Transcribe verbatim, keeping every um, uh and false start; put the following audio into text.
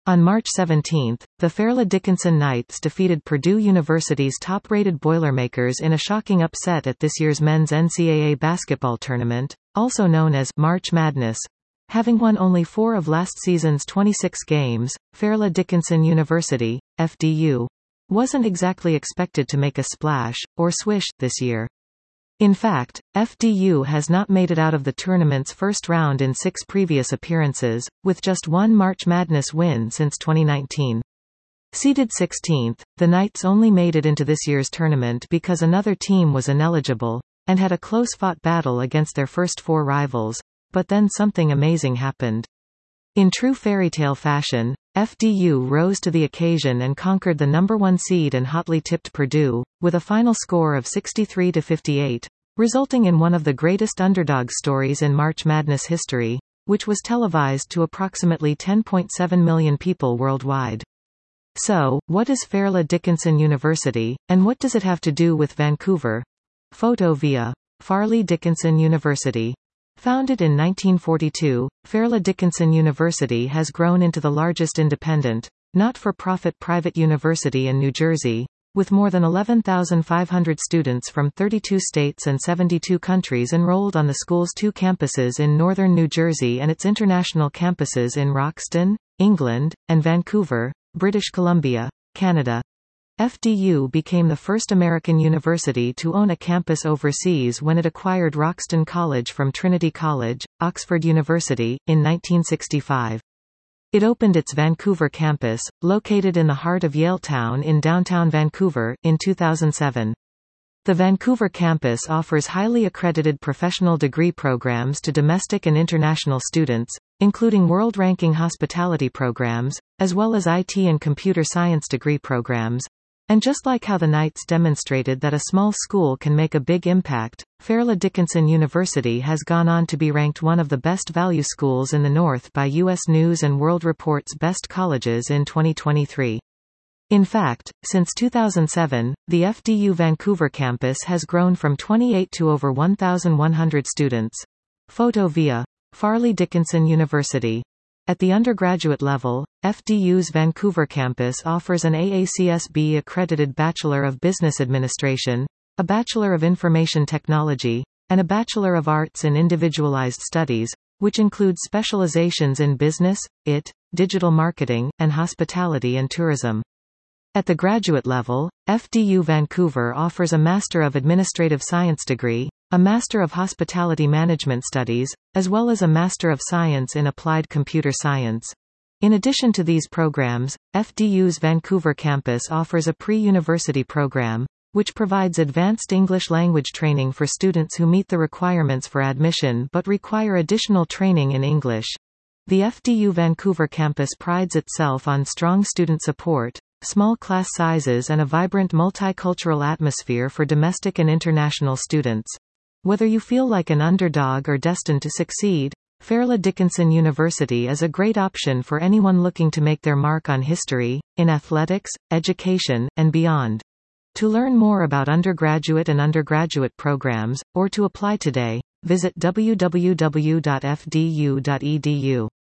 On March seventeenth, the Fairleigh Dickinson Knights defeated Purdue University's top-rated Boilermakers in a shocking upset at this year's men's N C double A basketball tournament, also known as March Madness. Having won only four of last season's twenty-six games, Fairleigh Dickinson University, F D U, wasn't exactly expected to make a splash, or swish, this year. In fact, F D U has not made it out of the tournament's first round in six previous appearances, with just one March Madness win since twenty nineteen. Seeded sixteenth, the Knights only made it into this year's tournament because another team was ineligible, and had a close-fought battle against their first four rivals, but then something amazing happened. In true fairytale fashion, F D U rose to the occasion and conquered the number one seed and hotly tipped Purdue, with a final score of sixty-three to fifty-eight, resulting in one of the greatest underdog stories in March Madness history, which was televised to approximately ten point seven million people worldwide. So, what is Fairleigh Dickinson University, and what does it have to do with Vancouver? Photo via Fairleigh Dickinson University. Founded in nineteen forty-two, Fairleigh Dickinson University has grown into the largest independent, not-for-profit private university in New Jersey, with more than eleven thousand five hundred students from thirty-two states and seventy-two countries enrolled on the school's two campuses in northern New Jersey and its international campuses in Roxton, England, and Vancouver, British Columbia, Canada. F D U became the first American university to own a campus overseas when it acquired Roxton College from Trinity College, Oxford University, in nineteen sixty-five. It opened its Vancouver campus, located in the heart of Yaletown in downtown Vancouver, in two thousand seven. The Vancouver campus offers highly accredited professional degree programs to domestic and international students, including world-ranking hospitality programs, as well as I T and computer science degree programs. And just like how the Knights demonstrated that a small school can make a big impact, Fairleigh Dickinson University has gone on to be ranked one of the best value schools in the North by U S News and World Report's Best Colleges in twenty twenty-three. In fact, since two thousand seven, the F D U Vancouver campus has grown from twenty-eight to over one thousand one hundred students. Photo via Fairleigh Dickinson University. At the undergraduate level, F D U's Vancouver campus offers an A A C S B-accredited Bachelor of Business Administration, a Bachelor of Information Technology, and a Bachelor of Arts in Individualized Studies, which includes specializations in business, I T, digital marketing, and hospitality and tourism. At the graduate level, F D U Vancouver offers a Master of Administrative Science degree, a Master of Hospitality Management Studies, as well as a Master of Science in Applied Computer Science. In addition to these programs, F D U's Vancouver campus offers a pre-university program, which provides advanced English language training for students who meet the requirements for admission but require additional training in English. The F D U Vancouver campus prides itself on strong student support, small class sizes and a vibrant multicultural atmosphere for domestic and international students. Whether you feel like an underdog or destined to succeed, Fairleigh Dickinson University is a great option for anyone looking to make their mark on history, in athletics, education, and beyond. To learn more about undergraduate and undergraduate programs, or to apply today, visit w w w dot f d u dot e d u.